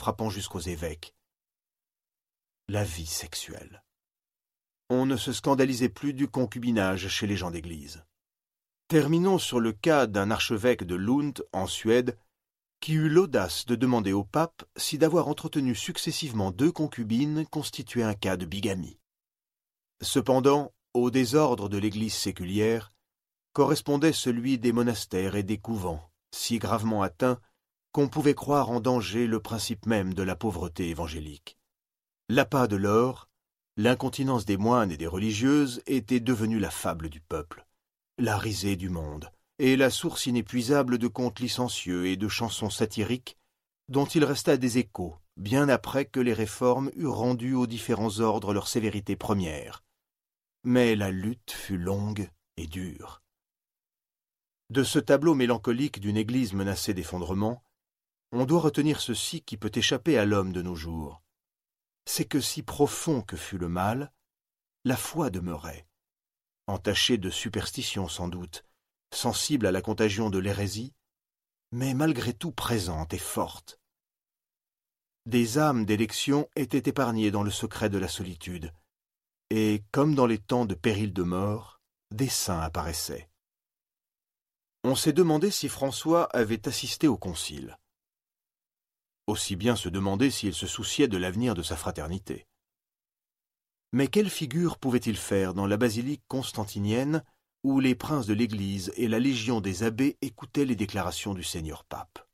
frappant jusqu'aux évêques. La vie sexuelle. On ne se scandalisait plus du concubinage chez les gens d'Église. Terminons sur le cas d'un archevêque de Lund, en Suède, qui eut l'audace de demander au pape si d'avoir entretenu successivement 2 concubines constituait un cas de bigamie. Cependant, au désordre de l'Église séculière correspondait celui des monastères et des couvents, si gravement atteints qu'on pouvait croire en danger le principe même de la pauvreté évangélique. L'appât de l'or, l'incontinence des moines et des religieuses étaient devenus la fable du peuple, la risée du monde, et la source inépuisable de contes licencieux et de chansons satiriques dont il resta des échos, bien après que les réformes eurent rendu aux différents ordres leur sévérité première. Mais la lutte fut longue et dure. De ce tableau mélancolique d'une Église menacée d'effondrement, on doit retenir ceci qui peut échapper à l'homme de nos jours. C'est que si profond que fût le mal, la foi demeurait, entachée de superstition sans doute, sensible à la contagion de l'hérésie, mais malgré tout présente et forte. Des âmes d'élection étaient épargnées dans le secret de la solitude, et, comme dans les temps de péril de mort, des saints apparaissaient. On s'est demandé si François avait assisté au concile. Aussi bien se demander s'il se souciait de l'avenir de sa fraternité. Mais quelle figure pouvait-il faire dans la basilique constantinienne où les princes de l'Église et la légion des abbés écoutaient les déclarations du Seigneur pape?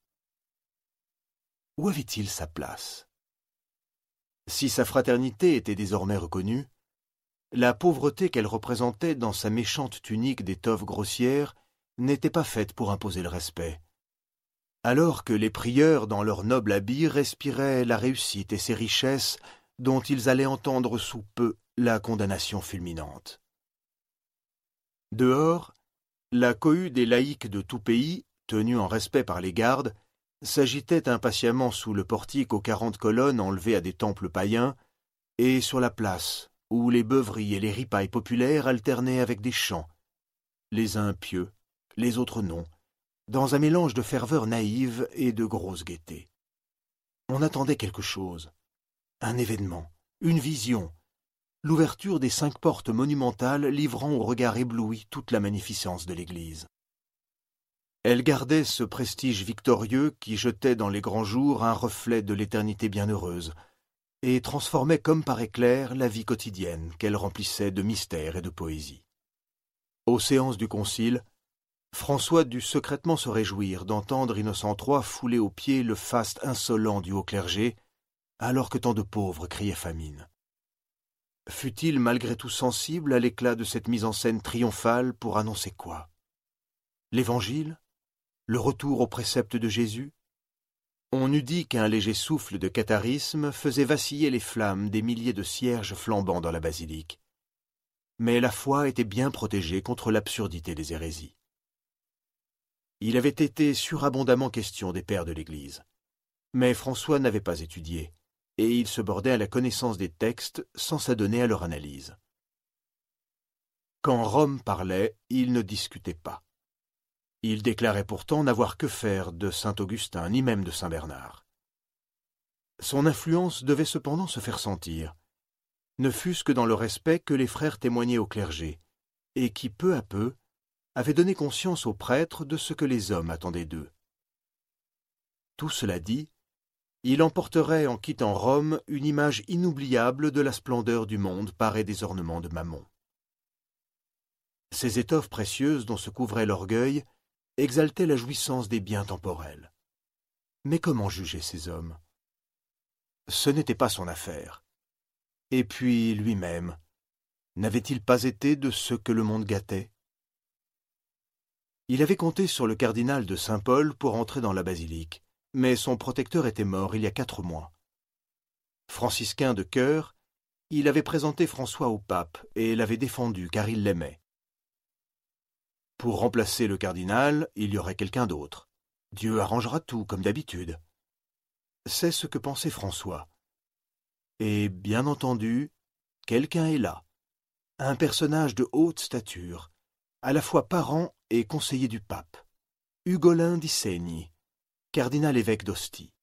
Où avait-il sa place? Si sa fraternité était désormais reconnue, la pauvreté qu'elle représentait dans sa méchante tunique d'étoffe grossière n'était pas faite pour imposer le respect. Alors que les prieurs dans leur noble habit respiraient la réussite et ses richesses dont ils allaient entendre sous peu la condamnation fulminante. Dehors, la cohue des laïcs de tout pays, tenue en respect par les gardes, s'agitait impatiemment sous le portique aux 40 colonnes enlevées à des temples païens, et sur la place, où les beuveries et les ripailles populaires alternaient avec des chants, les uns pieux, les autres non, dans un mélange de ferveur naïve et de grosse gaieté. On attendait quelque chose, un événement, une vision, l'ouverture des 5 portes monumentales livrant au regard ébloui toute la magnificence de l'Église. Elle gardait ce prestige victorieux qui jetait dans les grands jours un reflet de l'éternité bienheureuse et transformait comme par éclair la vie quotidienne qu'elle remplissait de mystère et de poésie. Aux séances du concile, François dut secrètement se réjouir d'entendre Innocent III fouler aux pieds le faste insolent du haut clergé, alors que tant de pauvres criaient famine. Fut-il malgré tout sensible à l'éclat de cette mise en scène triomphale pour annoncer quoi? L'Évangile? Le retour aux préceptes de Jésus? On eût dit qu'un léger souffle de catharisme faisait vaciller les flammes des milliers de cierges flambant dans la basilique. Mais la foi était bien protégée contre l'absurdité des hérésies. Il avait été surabondamment question des pères de l'Église. Mais François n'avait pas étudié, et il se bordait à la connaissance des textes sans s'adonner à leur analyse. Quand Rome parlait, il ne discutait pas. Il déclarait pourtant n'avoir que faire de saint Augustin, ni même de saint Bernard. Son influence devait cependant se faire sentir, ne fût-ce que dans le respect que les frères témoignaient au clergé, et qui, peu à peu, avait donné conscience aux prêtres de ce que les hommes attendaient d'eux. Tout cela dit, il emporterait en quittant Rome une image inoubliable de la splendeur du monde paré des ornements de Mammon. Ces étoffes précieuses dont se couvrait l'orgueil exaltaient la jouissance des biens temporels. Mais comment juger ces hommes? Ce n'était pas son affaire. Et puis lui-même, n'avait-il pas été de ceux que le monde gâtait? Il avait compté sur le cardinal de Saint-Paul pour entrer dans la basilique, mais son protecteur était mort il y a 4 mois. Franciscain de cœur, il avait présenté François au pape et l'avait défendu car il l'aimait. Pour remplacer le cardinal, il y aurait quelqu'un d'autre. Dieu arrangera tout, comme d'habitude. C'est ce que pensait François. Et, bien entendu, quelqu'un est là. Un personnage de haute stature, à la fois parent et conseiller du pape. Ugolin di Segni, cardinal-évêque d'Ostie.